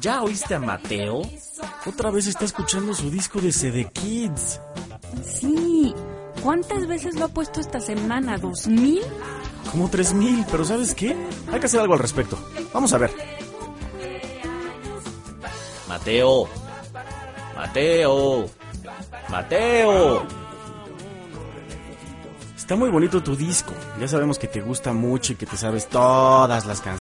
¿Ya oíste a Mateo? Otra vez está escuchando su disco de CD Kids. Sí. ¿Cuántas veces lo ha puesto esta semana? ¿2,000? Como 3,000, pero ¿sabes qué? Hay que hacer algo al respecto. Vamos a ver. Mateo. Mateo. Mateo. Está muy bonito tu disco. Ya sabemos que te gusta mucho y que te sabes todas las canciones.